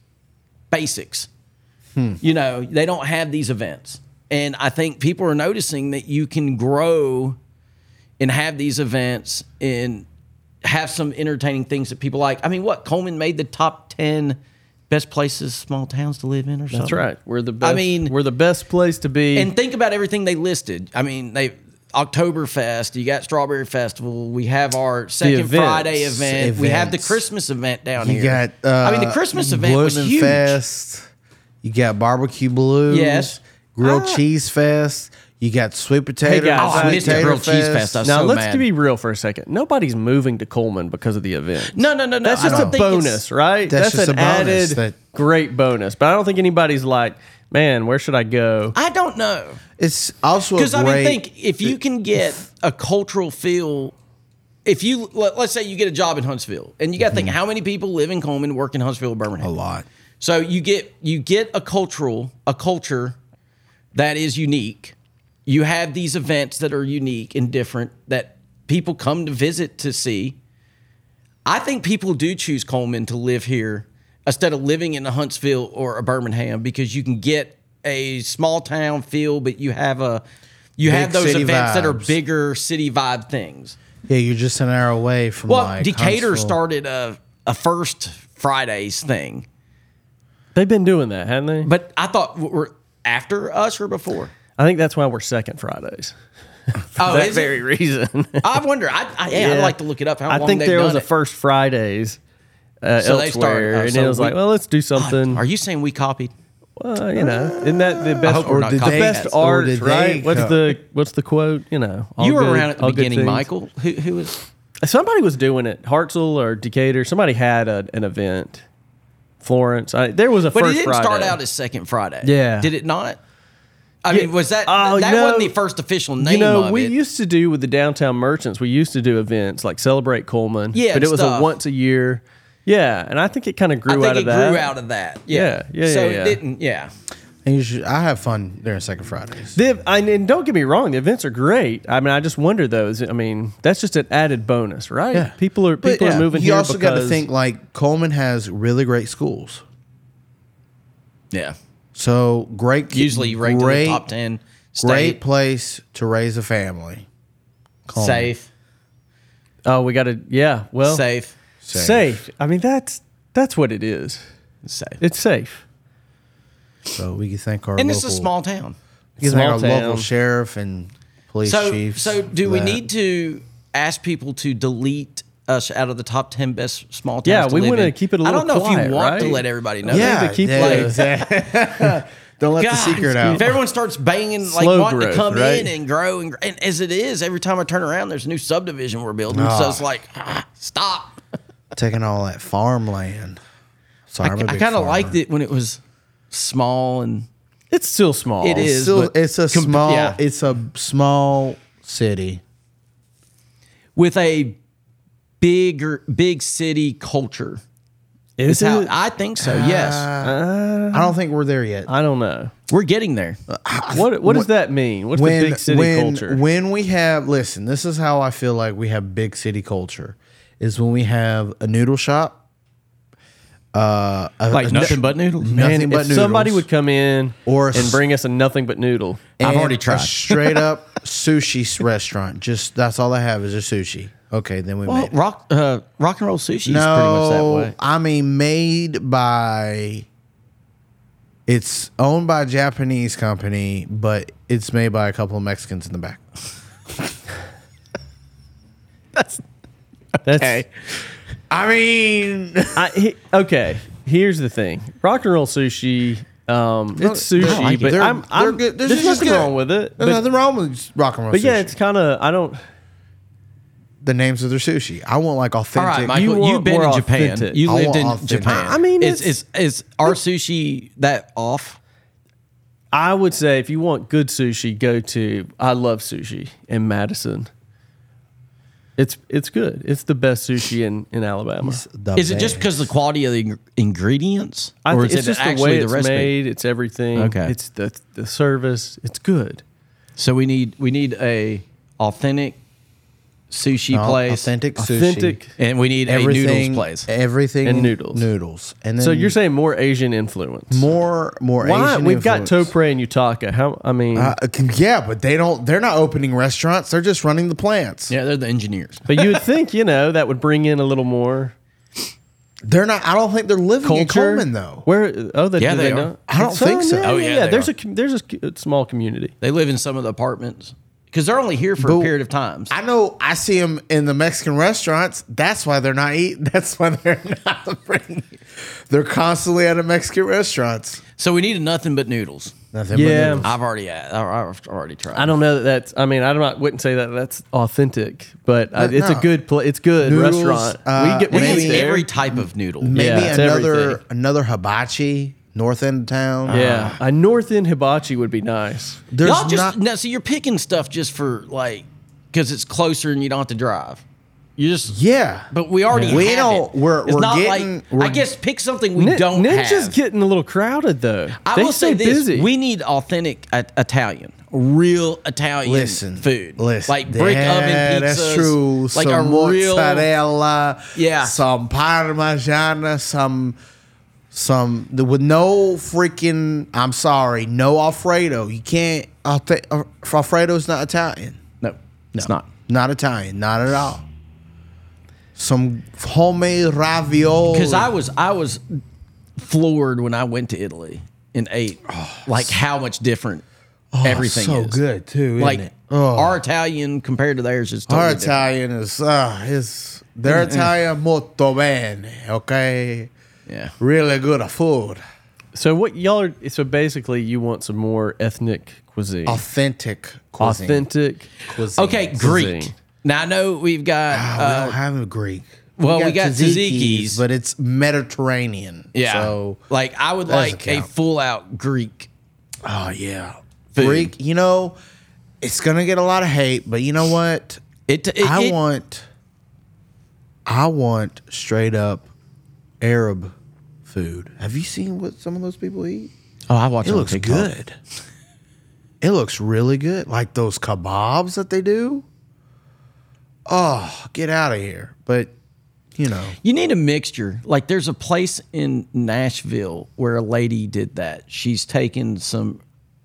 basics. Hmm. You know, they don't have these events, and I think people are noticing that you can grow and have these events and have some entertaining things that people like. I mean, what Coleman made the top ten best places small towns to live in, or something. That's right. We're the best. I mean, we're the best place to be. and think about everything they listed. I mean, they Oktoberfest, you got Strawberry Festival, we have our second events. Friday event, we have the Events. Christmas event down You here. got. Uh, I mean, the Christmas event was Blooming huge. Fest. You got Barbecue Blues. Yes. Grilled Ah. Cheese Fest. You got sweet potato. guys, Oh, I sweet missed the potato grilled cheese fest. I was Now so let's mad. be real for a second. Nobody's moving to Coleman because of the event. No, no, no, no. That's I just a don't think it's- bonus, right? That's just an a bonus added that- great bonus. But I don't think anybody's like, man, where should I go? I don't know. It's also a Because I great. mean, think if you can get a cultural feel, if you let, let's say you get a job in Huntsville, and you got to think how many people live in Coleman, work in Huntsville, or Birmingham. a lot. So you get you get a cultural a culture that is unique. You have these events that are unique and different that people come to visit to see. I think people do choose Coleman to live here instead of living in a Huntsville or a Birmingham because you can get a small town feel, but you have a you Big have those city events that are vibes. bigger city vibe things. Yeah, you're just an hour away from Well, like Decatur Huntsville. started a a first Fridays thing, They've been doing that, haven't they? but I thought we're after us or before. I think that's why we're second Fridays. Oh, that is it? very reason. I wonder. I, I yeah, I'd Yeah. like to look it up. How I long think they've there was done a it. first Fridays uh, So they elsewhere, started- oh, and so it was we- like, well, let's do something. Are you saying we copied? Well, you know, isn't that the best? hope we're or not the copycats. best Or art, did they right? What's co- the what's the quote? You know, all you were good- around at the all good beginning, things. Michael. Who who was? Somebody was doing it. Hartzell or Decatur. Somebody had a, an event. Florence. I, there was a But first it didn't Friday. start out as Second Friday. Yeah. Did it not? I Yeah. mean, was that Oh, that you know- wasn't the first official name You know, of we it? used to do with the downtown merchants. We used to do events like Celebrate Coleman. Yeah, but it and was stuff. a once a year. Yeah, and I think it kind of I grew think out it of that. grew out of that. Yeah, Yeah, yeah, So yeah, it yeah. didn't. Yeah. And you should, I have fun during Second Fridays. The, I, and don't get me wrong, the events are great. I mean, I just wonder though. Is it, I mean, that's just an added bonus, right? Yeah. People are But people yeah, are moving you here also got to because- think like Coleman has really great schools. Yeah. So great, Usually ranked great, in the top ten. State, great place to raise a family. Coleman. safe, Oh, we got to. Yeah. Well, safe, Safe. safe. I mean, that's that's what it is. safe. It's safe. So we can thank our and local, it's a small town. we can thank small our town. local sheriff and police So, chiefs. so do for we that. need to ask people to delete us out of the top ten best small towns? Yeah, to we live wanna in? keep it a I little don't know if quiet, you want to right? let everybody know. Yeah, to keep yeah, like- exactly. Don't let the God, secret out. If everyone starts banging, like Slow wanting growth, to come right? in and grow, and, and as it is, every time I turn around, there's a new subdivision we're building. So Ah. it's like, ah, stop. Taking all that farmland. Sorry, I, I'm a I big kind of farmer. liked it when it was small and It's still small. It It's is, still, but it's a comp- small. yeah. It's a small city. with a bigger, big city culture. Is Is how it? I think so. Yes, I don't think we're there yet. I don't know. we're getting there. What what does that mean? What's the big city when, culture? When we have, listen, this is how I feel like we have big city culture, is when we have a noodle shop. Uh, a- Like a- nothing but noodles. nothing Man, but if somebody noodles. would come in Or a and s- bring us a nothing but noodle. I've and already a tried. straight up sushi s- restaurant. Just that's all they have is a sushi. Okay, then we Well, made it. rock uh, rock and roll sushi is pretty much that No, way. I mean made by. It's owned by a Japanese company, but it's made by a couple of Mexicans in the back. That's I mean, I, he, okay. Here's the thing: rock and roll sushi. Um, it's they're- sushi, like it. but they're- I'm, they're I'm, good. This there's is just nothing good. wrong with it. There's But, nothing wrong with rock and roll but sushi. yeah, it's kind of I don't. the names of their sushi. I want like All authentic. right, Michael, You you have want been more in Japan. authentic. You I lived want in authentic. Japan. I mean, is it's- is is our sushi that off? I would say if you want good sushi, go to I Love Sushi in Madison. It's it's good. It's the best sushi in, in Alabama. The Is it just best. because of the quality of the ing- ingredients, I or think is it's it just the actually way the it's recipe? made. It's everything. Okay. It's the the service. It's good. So we need we need a authentic sushi No, place, authentic sushi, Authentic. and we need a everything, noodles place. everything And noodles. noodles, and then So you're saying more Asian influence? more more Why? Asian We've got influence. Topre and Utaka. How? I mean, Uh, yeah, but they don't. They're not opening restaurants. They're just running the plants. Yeah, they're the engineers. but you would think you know that would bring in a little more They're not. I don't think they're living in culture. Coleman though. Where? Oh, they, Yeah, do they they are. not? I don't think so. Yeah, Oh, yeah. yeah, yeah. they There's are. a com- there's a c- a small community. They live in some of the apartments because they're only here for But a period of time. I know. I see them in the Mexican restaurants. That's why they're not eating. That's why they're not bringing. They're constantly at the Mexican restaurants. So we need a nothing but noodles. Nothing Yeah. but noodles. I've already had, I've already tried. I don't know that that's. I mean, I don't. I wouldn't say that that's authentic, but uh, But it's no. a good. Pla- it's good Noodles, restaurant. uh, we get we maybe eat there. every type of noodle. Maybe Yeah, it's another everything. another hibachi north end of town. Yeah, a North End hibachi would be nice. There's Y'all just not. no, so you're picking stuff just for like because it's closer and you don't have to drive. You just Yeah, But we already We have don't- it. we're- It's we're not getting- like we're- I guess pick something we Nin- don't Ninja's have. getting a little crowded though. I they will stay say this: busy. we need authentic uh, Italian, real Italian listen, food. Listen, like brick yeah, oven pizzas. That's true. Like some a real. mozzarella. Yeah. Some parmigiana. Some. Some with no freaking. I'm sorry, no Alfredo. You can't. Alfredo's not Italian. No, it's not. Not Italian. Not at all. Some homemade ravioli. Because I was I was floored when I went to Italy and ate like how much different everything so is. good too. Isn't Like it? Oh. our Italian compared to theirs is totally Our different. Italian is uh is their Italian molto bene, okay? Yeah. Really good at food. so what y'all are? So basically, you want some more ethnic cuisine, Authentic cuisine. authentic. cuisine. Okay, Greek. Cuisine. Now I know we've got Ah, we uh, don't have a Greek. well, we got tzatziki's. but it's Mediterranean. yeah. So like I would doesn't like a count. full out Greek. oh yeah. Food. Greek, you know, it's gonna get a lot of hate, but you know what? It, it I it- want I want straight up Arab food. Have you seen what some of those people eat? Oh, I watch It on looks TikTok. good. It looks really good. Like those kebabs that they do. Oh, get out of here. But, you know. You need a mixture. Like there's a place in Nashville where a lady did that. She's taken some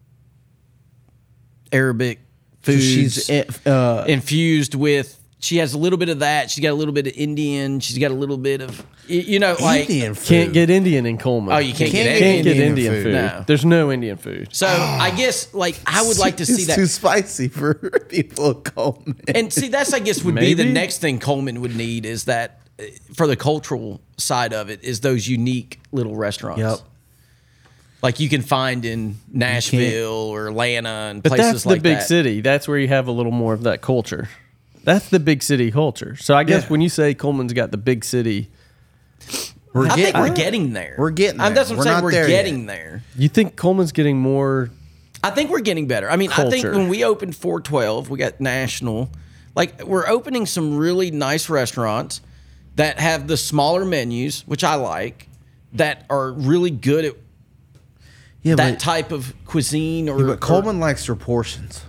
Arabic foods. she's uh, infused with. She has a little bit of that. She's got a little bit of Indian. She's got a little bit of y- you know like. Indian food. Can't get Indian in Coleman. Oh, you can't, Can't get, get Can't Indian. get Indian Indian, food. food. No. There's no Indian food. So I guess like I would like to see it's that. too spicy for people at Coleman. And see, that's I guess would be the Maybe. next thing Coleman would need is that uh, for the cultural side of it is those unique little restaurants. Yep. Like you can find in Nashville or Atlanta and But places that's the like big that. city. That's where you have a little more of that culture. That's the big city culture. So I guess Yeah. when you say Coleman's got the big city, We're I think getting we're getting there. We're getting I mean, that's there. what We're I'm saying. not We're there getting yet. there. you think Coleman's getting more? I think we're getting better. I mean, I think Culture. when we opened four twelve, we got national. Like we're opening some really nice restaurants that have the smaller menus, which I like, that are really good at yeah, that but, type of cuisine. Or, yeah, but or- Coleman likes their portions.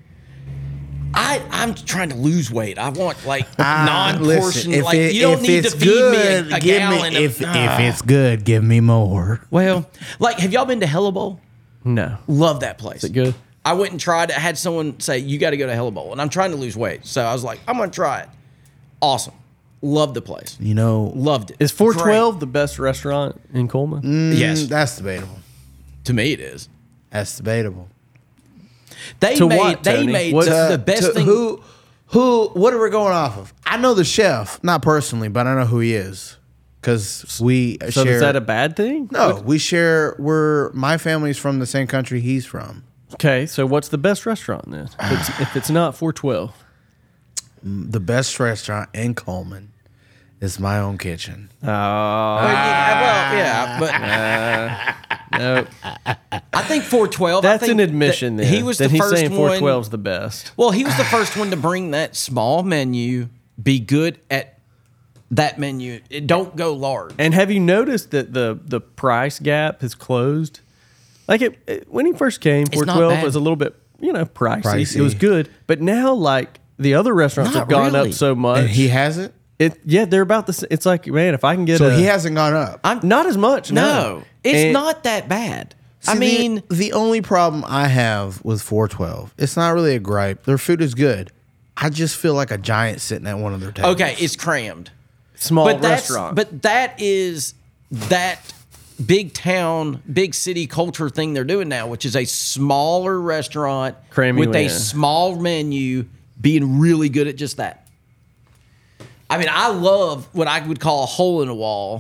I I'm trying to lose weight. I want like Ah, non-portion. listen, if Like it- you don't if need to it's feed good, me a, a give gallon. me, of, if, Ah. if it's good, give me more. well, like have y'all been to Hello Bowl? No. Love that place. Is it good? I went and tried it. I had someone say, you got to go to Hello Bowl. And I'm trying to lose weight. So I was like, I'm going to try it. Awesome. Loved the place. You know, Loved it. Is four Great. twelve the best restaurant in Coleman? mm, Yes. that's debatable. To me, it is. That's debatable. They To made, what, they Tony? made What- the, To- the best to thing. Who, who, what are we going off of? I know the chef, not personally, but I know who he is because we So share. is that a bad thing? no, we share. We're my family's from the same country he's from. Okay, so what's the best restaurant then? If it's, if it's not four twelve. The best restaurant in Coleman is my own kitchen. Oh, Well, yeah, well, yeah, but no. I think four twelve. I That's think an admission that then. He was that the he's first saying one. four twelve's the best. Well, he was the first one to bring that small menu, be good at that menu. It don't go large. And have you noticed that the the price gap has closed? Like it, it- when he first came, four not twelve bad. was a little bit, you know, pricey. Pricey. It was good, but now like the other restaurants Not have gone really. up so much. And he hasn't. it yeah, they're about the. s- It's like man, if I can get So a, he hasn't gone up. I'm not as much. no, No, it's And- not that bad. I See, the- mean, the, only problem I have with four twelve, it's not really a gripe. Their food is good. I just feel like a giant sitting at one of their tables. okay, it's crammed. small but that's restaurant. but that is that big town, big city culture thing they're doing now, which is a smaller restaurant Cram you with a in. small menu, being really good at just that. I mean, I love what I would call a hole in a wall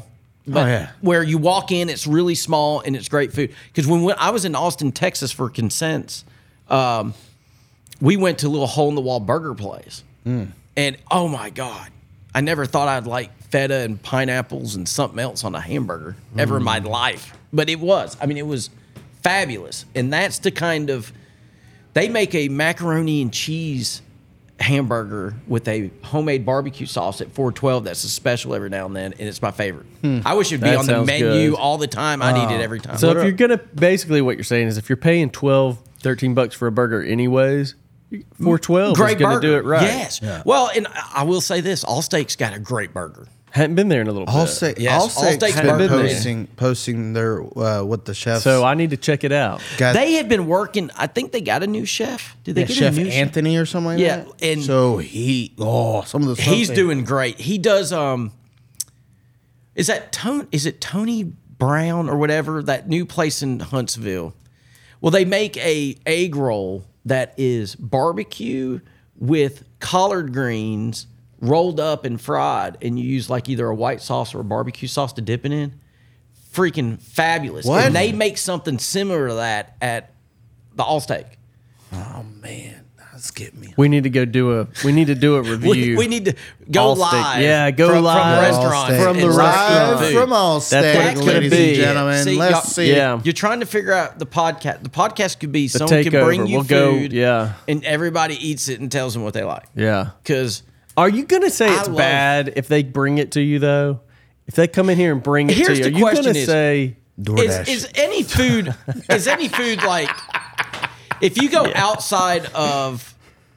but Oh, yeah. where you walk in, it's really small and it's great food. Because when we, I was in Austin, Texas for Consents, um, we went to a little hole in the wall burger place, Mm. and oh my god, I never thought I'd like feta and pineapples and something else on a hamburger ever in my life, but it was. I mean, it was fabulous, and that's the kind of they make a macaroni and cheese hamburger with a homemade barbecue sauce at four twelve. That's a special every now and then, and it's my favorite. I wish it'd be That on the sounds menu good. all the time. I'd eat it every time. So if you're gonna basically what you're saying is if you're paying twelve, thirteen bucks for a burger anyways, four twelve is great gonna burger. do it right. Yes. Well, and I will say this: Allsteak's got a great burger. Hadn't been there in a little I'll bit. say, Yes, I'll say, Allstate's been been there. posting, posting their uh, what the chefs. So I need to check it out. got They have been working. I think they got a new chef. Did they yeah, get Chef a new Anthony or something like Yeah, that. and- so he, oh, some of the chef? stuff He's they- doing great. He does. Um, is that Tony? Is it Tony Brown or whatever? That new place in Huntsville. Well, they make a egg roll that is barbecue with collard greens rolled up and fried, and you use like either a white sauce or a barbecue sauce to dip it in. Freaking fabulous! What? And they make something similar to that at the Allsteak. Oh man, that's getting me. We need to go do a. We need to do a review. We, we need to go Allsteak. live. Yeah, go from, live. from restaurants Allsteak. From the and restaurant. food. From all That's what steak, it's gonna ladies be. and gentlemen. See, Let's y'all- see. Yeah. You're trying to figure out the podcast. The podcast could be The someone can takeover. bring you We'll go- food, yeah. and everybody eats it and tells them what they like. Yeah. Because Are you gonna say I it's love- bad if they bring it to you though? If they come in here and bring it Here's to you, the are you question gonna is- say DoorDash. is, is any food is any food like if you go outside of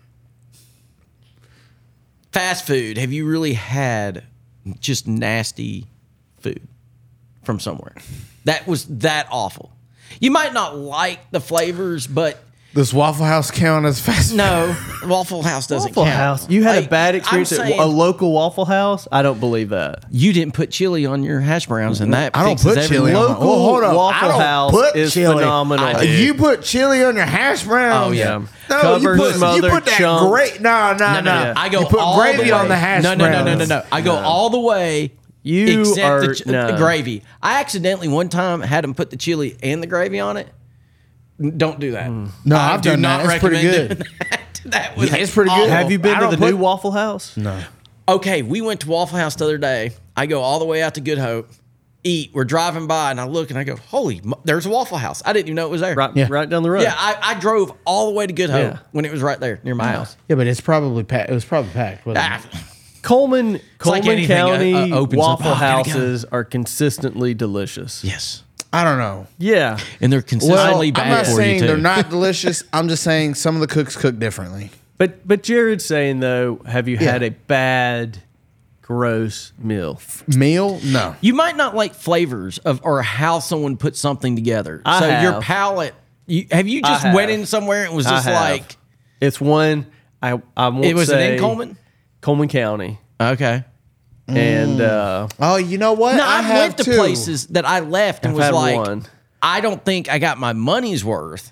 fast food, have you really had just nasty food from somewhere that was that awful? You might not like the flavors, but Does Waffle House count as fast food? no, Waffle House doesn't Waffle count. House? You had Like, a bad I'm experience at saying- a local Waffle House? I don't believe that. You didn't put chili on your hash browns, and that I don't fixes put every- chili on my- Local well, hold up. Waffle I don't House put is chili. phenomenal. Uh, I do. You put chili on your hash browns? Oh, yeah. No, Cover, you put, you smother, put that chunk. great. No, no, no. No, no, no. I go you put all gravy the way. on the hash no, no, browns. No, no, no, no. I go all the way. You except are the, ch- no. the gravy. I accidentally one time had them put the chili and the gravy on it. Don't do that. No, I I've do done not that. It's pretty recommend good. doing that. That was Yeah, it's pretty good. awful. Have you been I to the don't new put- Waffle House? No. Okay, we went to Waffle House the other day. I go all the way out to Good Hope, eat. We're driving by, and I look and I go, "Holy, mo- there's a Waffle House! I didn't even know it was there." Right, Yeah. right down the road. Yeah, I, I drove all the way to Good Hope Yeah. when it was right there near my house. Yeah, but it's probably packed. It was probably packed. Wasn't Ah, it? Coleman, like Coleman anything, uh, County uh, opens up. Waffle Oh, gotta go. Houses are consistently delicious. yes, I don't know. Yeah. and they're Well, consistently I'm bad not for saying you too. they're not delicious. I'm just saying some of the cooks cook differently. But but Jared's saying though, have you had Yeah. a bad, gross meal? Meal? No. You might not like flavors of or how someone put something together. I so your have. palate. You, have you I just have. went in somewhere and was I just have. like It's one I I won't it was say in Coleman? Coleman County, Okay. and uh, Oh, you know what? No, I I, have went to too. places that I left and I've was had like, one. I don't think I got my money's worth.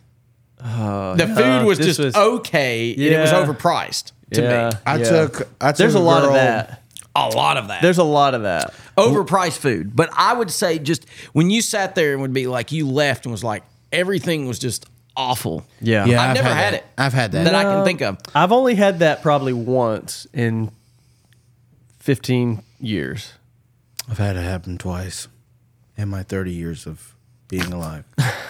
the food uh, was this just was- okay, and it was Yeah. overpriced to yeah, me. I yeah. took. I took There's a lot of girl- that. A lot of that. There's a lot of that. overpriced food. But I would say just when you sat there and would be like you left and was like everything was just awful. Yeah. Yeah, I've, I've never had had that. it. I've had that. that I can think of. I've only had that probably once in fifteen years. I've had it happen twice in my thirty years of being alive.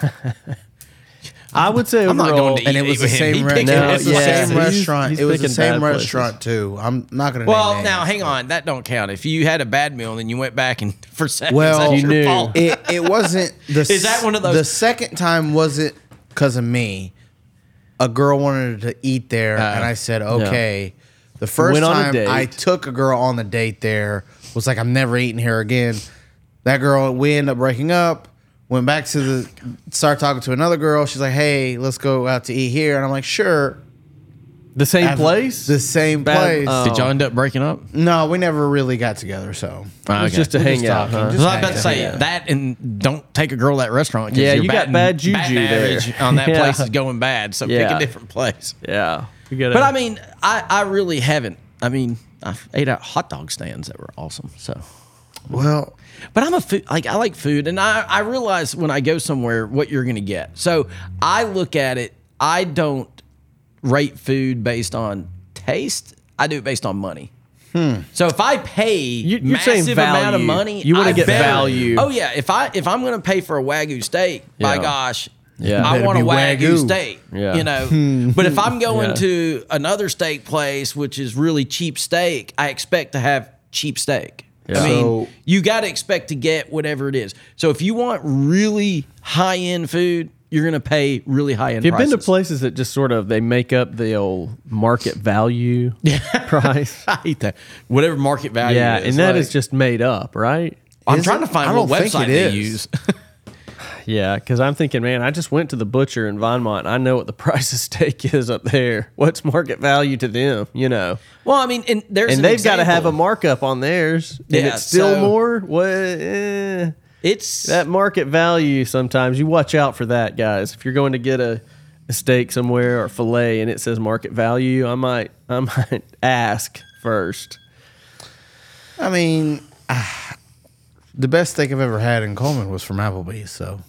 I would say I'm not overall, going to And eat it was the with him. same. He Re- picked it No, was the yeah, same he's- restaurant. he's it was the picking same bad places. restaurant too. I'm not going to. Well, name now names. hang on, that don't count. If you had a bad meal and then you went back and for seconds, Well, that's You your knew. fault. It it wasn't. The Is that one of those- The second time wasn't because of me. A girl wanted to eat there, and I said okay. The first Went on a time date. I took a girl on the date there was like I'm never eating here again. That girl, we ended up breaking up. Went back to the start talking to another girl. She's like, "Hey, let's go out to eat here," and I'm like, "Sure." the same I've- place. The same Bad- place. uh, Did y'all end up breaking up? No, we never really got together. So it was just to We're hang just out. talking, Huh? just- Well, I was about to say Yeah. that, and don't take a girl to that restaurant. 'cause Yeah, your you got batting- bad juju batting there. average on that Yeah. place is going bad. So pick Yeah. a different place. Yeah, you gotta, But I mean, I, I really haven't. I mean, I ate at hot dog stands that were awesome. So Well, But I'm a food, like I like food, and I, I realize when I go somewhere what you're going to get. So I look at it. I don't rate food based on taste. I do it based on money. Hmm. So if I pay You- you're saying massive amount of value. money, You wanna I get better- value. Oh yeah, if I if I'm going to pay for a Wagyu steak, by Yeah. gosh. Yeah. I Better want a be Wagyu, Wagyu. steak, Yeah. you know. But if I'm going Yeah. to another steak place, which is really cheap steak, I expect to have cheap steak. Yeah. I mean, So- you got to expect to get whatever it is. So if you want really high end food, you're going to pay really high end. You've been to prices. places that just sort of they make up the old market value price. I hate that. Whatever market value. Yeah, is, and that like- is just made up, right? I'm Is trying it? to find I what don't think website it they is. use. Yeah, because I'm thinking, man, I just went to the butcher in Vinemont. And I know what the price of steak is up there. What's market value to them? You know, Well, I mean, and there's and an they've got to have a example. markup on theirs, and Yeah, it's still so- more. What? Eh. It's That market value, sometimes you watch out for that, guys. If you're going to get a, a steak somewhere or filet and it says market value, I might I might ask first. I mean, ah, the best steak I've ever had in Coleman was from Applebee's. So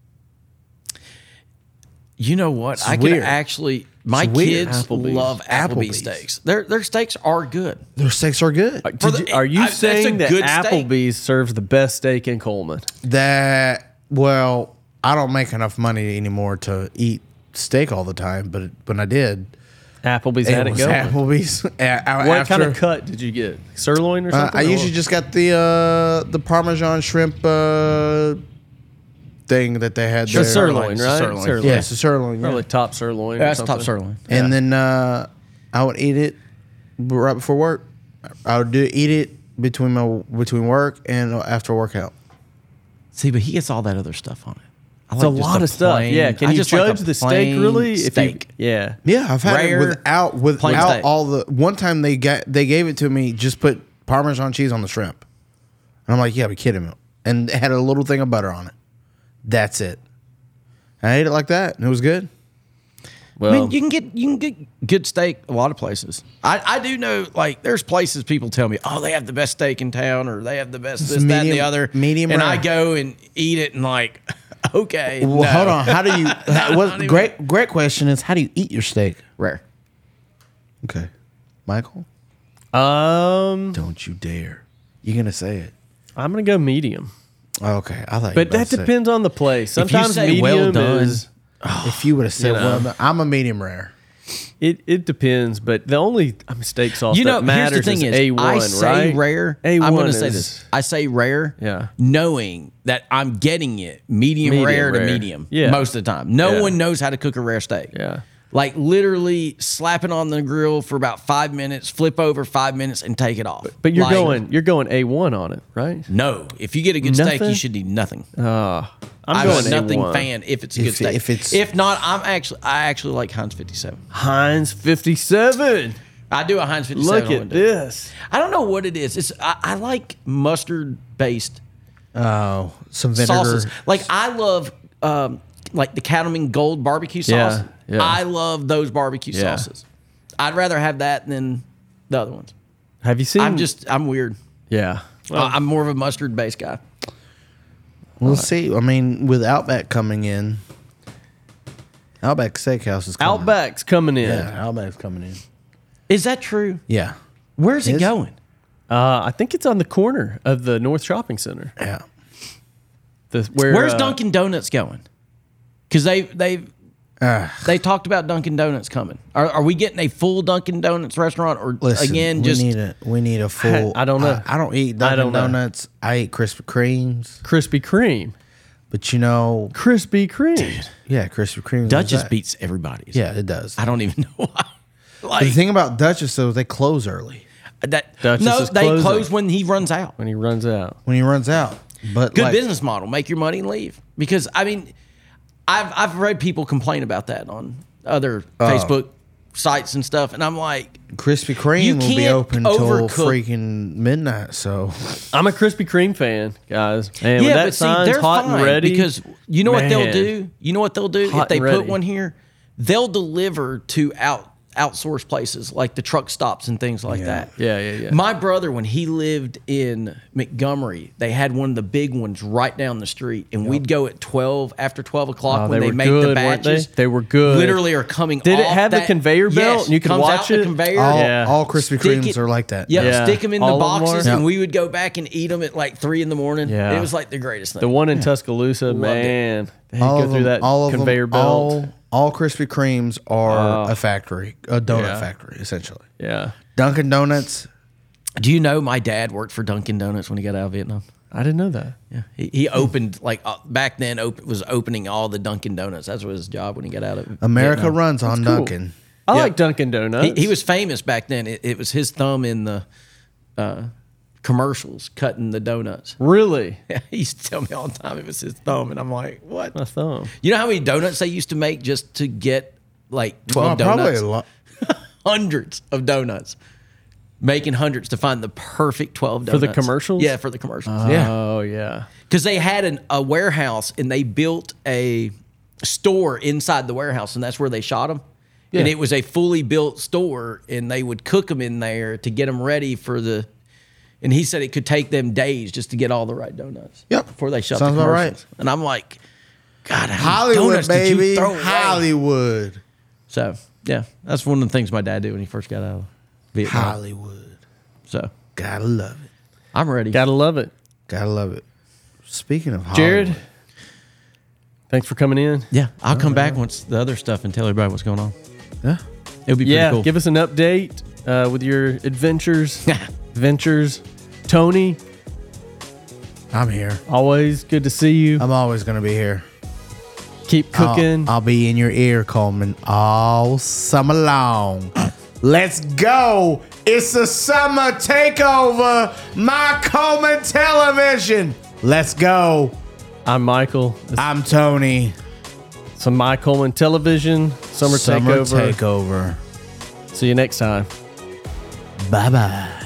You know what? It's I could weird. actually. My It's weird. kids Applebee's. love Applebee's, Applebee's. steaks. Their their steaks are good. their steaks are good. Did For the- you- are you I- that's a saying that good steak. Applebee's serves the best steak in Coleman? That well, I don't make enough money anymore to eat steak all the time, but when I did, Applebee's had it it was going. Applebee's. A- a- What after- kind of cut did you get? Sirloin or Uh, something? I or usually what? just got the uh, the Parmesan shrimp uh, thing that they had the there. sirloin, It's a right? sirloin. Yeah, it's a sirloin. yeah. Probably top sirloin. or That's top something. sirloin. And then uh, I would eat it right before work. I would do eat it between my between work and after workout. See, but he gets all that other stuff on it. I It's a like just lot a of stuff. plain- Yeah, can I you just like a judge the steak plain really? If you, Steak. yeah. Yeah, I've had Rare, it without plain without steak. all the. One time they got they gave it to me. Just put Parmesan cheese on the shrimp, and I'm like, "Yeah, be kidding me!" And it had a little thing of butter on it. That's it. I ate it like that, and it was good. Well, I mean, you can get you can get good steak a lot of places. I, I do know, like, there's places people tell me, oh, they have the best steak in town, or they have the best this, that, and the medium- other. medium and rare. I go and eat it, and like, okay, Well, no. hold on. How do you? Not what even- great great question is how do you eat your steak? Rare. Okay, Michael, um, don't you dare. You're gonna say it. I'm gonna go medium, Okay, I thought. you were but about that to say- depends on the place. you Sometimes say medium well done, is. If you would have said, You know. "Well, done," I'm a medium rare." It it depends, but the only I mean, steak sauce You know, that here's matters the thing is is, A one, I say right? rare. A one I'm going to say is- this. I say rare, Yeah. knowing that I'm getting it medium, Medium rare, to rare. medium Yeah. most of the time. No Yeah. one knows how to cook a rare steak. Yeah. Like literally slap it on the grill for about five minutes, flip over five minutes, and take it off. But you're Like, going you're going A one on it, right? No, if you get a good steak, Nothing? you should need nothing. Uh, I'm, I'm going a nothing A one. fan if it's a If- good steak. if it's- if not, I'm actually I actually like Heinz fifty-seven. Heinz fifty-seven. I do a Heinz fifty-seven. Look on at it. this. I don't know what it is. It's I, I like mustard based Oh, some vinegar. sauces. Like I love um, like the Cattleman Gold barbecue Yeah, sauce. yeah. I love those barbecue Yeah. sauces. I'd rather have that than the other ones. Have you seen? I'm just I'm weird. yeah. I- I'm more of a mustard based guy. We'll see. I mean, with Outback coming in, Outback Steakhouse is coming. Outback's coming in. Yeah, Outback's coming in. Is that true? Yeah, Where's it Is- going? Uh, I think it's on the corner of the North Shopping Center. yeah. The, where, Where's uh, Dunkin' Donuts going? Because they they Ah, they talked about Dunkin' Donuts coming. Are, are we getting a full Dunkin' Donuts restaurant, or listen, again just we need a we need a full. I don't know. I, I don't eat I Dunkin' don't know. Donuts. I eat Krispy Kremes, Krispy Kreme? but you know, Krispy Kreme. yeah, Krispy Kreme. Duchess that. beats everybody's? Yeah, it does. I don't even know why. But Like the thing about Duchess though, is they close early that. Duchess no, is they closing. close when he runs out. When he runs out. when he runs out. But Good like, business model. Make your money and leave. Because I mean, I've I've read people complain about that on other Oh. Facebook sites and stuff, and I'm like, Krispy You Kreme will be can't open till overcook. freaking midnight. So I'm a Krispy Kreme fan, guys. And when yeah, that but see, sign's they're hot fine and ready, because you know what they'll man. do. You know what they'll do Hot if they and put ready. one here. They'll deliver to out outsourced places like the truck stops and things like Yeah. that. Yeah, yeah, yeah. My brother, when he lived in Montgomery, they had one of the big ones right down the street, and we'd go at twelve after twelve o'clock Oh, when they they, were made good, the weren't batches. they? They were good. Literally are coming. Did it off have the that- conveyor belt Yes, and you could comes watch out the it? conveyor. All, Yeah. all Krispy Stick Kremes it- are like that. Yep, Yeah. stick them in All the of them boxes, are? and Yeah. we would go back and eat them at like three in the morning. Yeah. It was like the greatest thing. The one in Tuscaloosa, it. man. They All go of through them, that all of conveyor them, belt. All, all Krispy Kremes are Oh. a factory, a donut Yeah. factory, essentially. Yeah. Dunkin' Donuts. Do you know my dad worked for Dunkin' Donuts when he got out of Vietnam? I didn't know that. Yeah, he, he opened like uh, back then. Op- was opening all the Dunkin' Donuts. That's what his job when he got out of America Vietnam. runs on cool. Dunkin'. I Yeah. like Dunkin' Donuts. He, he was famous back then. It, it was his thumb in the uh, commercials cutting the donuts. Really? He used to tell me all the time it was his thumb, and I'm like, what? My thumb. You know how many donuts they used to make just to get like twelve Well, probably donuts? a lot. Hundreds of donuts. Making hundreds to find the perfect twelve For donuts. the commercials? Yeah, for the commercials. Yeah. Oh, yeah. Because they had an, a warehouse and they built a store inside the warehouse, and that's where they shot them. And Yeah. it was a fully built store, and they would cook them in there to get them ready for the. And he said it could take them days just to get all the right donuts. Yep. Before they shut Sounds the about commercials. right. And I'm like, God, how many Hollywood, donuts did you baby. throw away? Hollywood. So yeah, that's one of the things my dad did when he first got out of Vietnam. Hollywood. So Gotta love it. I'm ready. Gotta love it. Gotta love it. Speaking of Jared, Hollywood, thanks for coming in. Yeah, I'll come back once the other stuff and tell everybody what's going on. yeah, It'll be pretty Yeah, cool. give us an update uh, with your adventures. Ventures. Tony, I'm here. always good to see you. I'm always gonna be here. Keep cooking. I'll, I'll be in your ear, Coleman, all summer long. Let's go. It's a summer takeover. My Coleman television. Let's go. I'm Michael. This I'm Tony. is some My Coleman Television. Summer, Summer Takeover. takeover. See you next time. Bye bye.